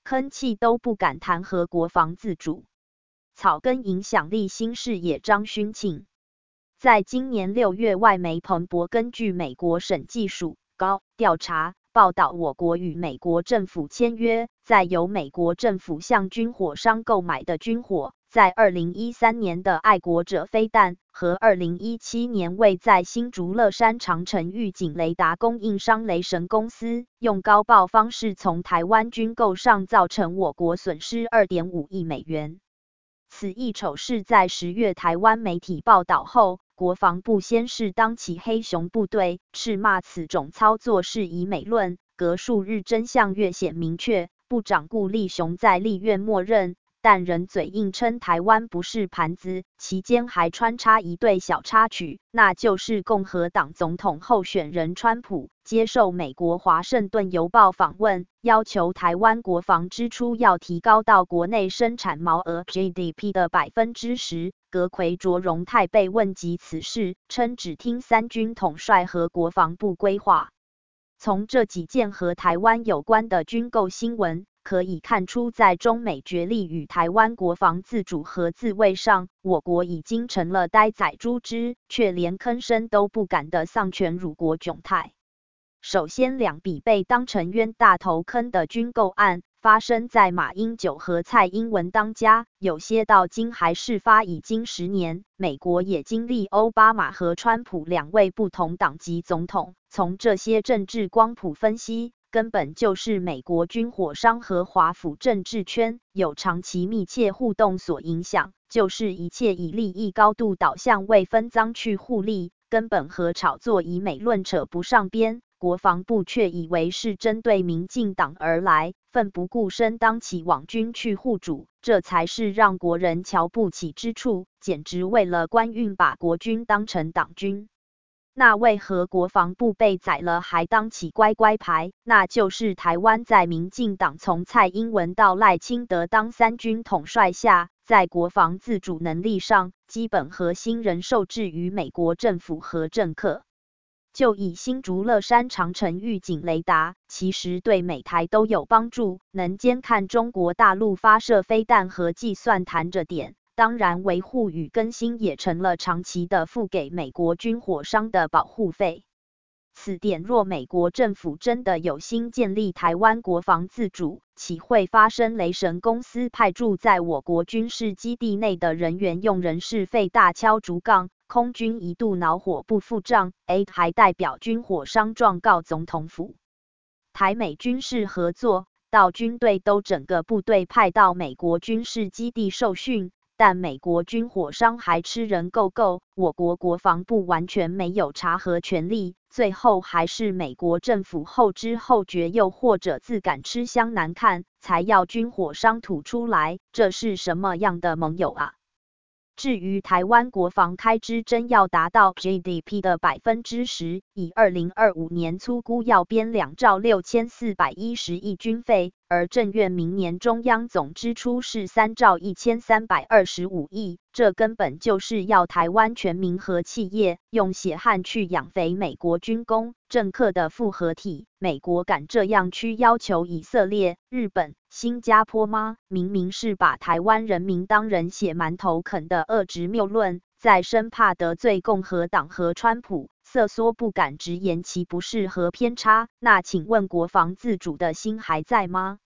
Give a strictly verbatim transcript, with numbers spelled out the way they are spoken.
吭气都不敢弹劾国防自主。草根影响力新视野张勋庆，在今年六月，外媒彭博根据美国审计署高调查报道，我国与美国政府签约，在由美国政府向军火商购买的军火，在二零一三年的爱国者飞弹和二零一七年为在新竹乐山长城预警雷达供应商雷神公司用高报方式从台湾军购上造成我国损失 二点五亿美元。此一丑事在十月台湾媒体报道后，国防部先是当起黑熊部队，斥骂此种操作是以美论，隔数日真相越显明确，部长顾立雄在立院默认，但仍嘴硬称台湾不是盘子，期间还穿插一对小插曲，那就是共和党总统候选人川普接受美国华盛顿邮报访问，要求台湾国防支出要提高到国内生产毛额 G D P 的 百分之十。阁揆卓荣泰被问及此事，称只听三军统帅和国防部规划。从这几件和台湾有关的军购新闻可以看出，在中美角力与台湾国防自主和自卫上，我国已经成了呆仔猪只，却连吭声都不敢的丧权辱国窘态。首先，两笔被当成冤大头坑的军购案，发生在马英九和蔡英文当家，有些到今还事发已经十年。美国也经历奥巴马和川普两位不同党籍总统，从这些政治光谱分析，根本就是美国军火商和华府政治圈有长期密切互动所影响，就是一切以利益高度导向为分赃去互利，根本和炒作以美论扯不上边。国防部却以为是针对民进党而来，奋不顾身当起网军去护主，这才是让国人瞧不起之处，简直为了官运把国军当成党军。那为何国防部被宰了还当起乖乖牌？那就是台湾在民进党从蔡英文到赖清德当三军统帅下，在国防自主能力上，基本核心仍受制于美国政府和政客。就以新竹乐山长城预警雷达，其实对美台都有帮助，能监看中国大陆发射飞弹和计算弹着点。当然，维护与更新也成了长期的付给美国军火商的保护费。此点若美国政府真的有心建立台湾国防自主，岂会发生雷神公司派驻在我国军事基地内的人员用人事费大敲竹杠？空军一度恼火不付账 ，A 还代表军火商状告总统府。台美军事合作，到军队都整个部队派到美国军事基地受训，但美国军火商还吃人够够，我国国防部完全没有查核权利，最后还是美国政府后知后觉，又或者自感吃相难看，才要军火商吐出来，这是什么样的盟友啊？至于台湾国防开支真要达到 G D P 的 百分之十， 以二零二五年粗估要编两兆六千四百一十亿军费，而政院明年中央总支出是三兆一千三百二十五亿，这根本就是要台湾全民和企业用血汗去养肥美国军工，政客的复合体。美国敢这样去要求以色列、日本、新加坡吗？明明是把台湾人民当人血馒头啃的恶质谬论，在生怕得罪共和党和川普，瑟缩不敢直言其不是和偏差。那请问国防自主的心还在吗？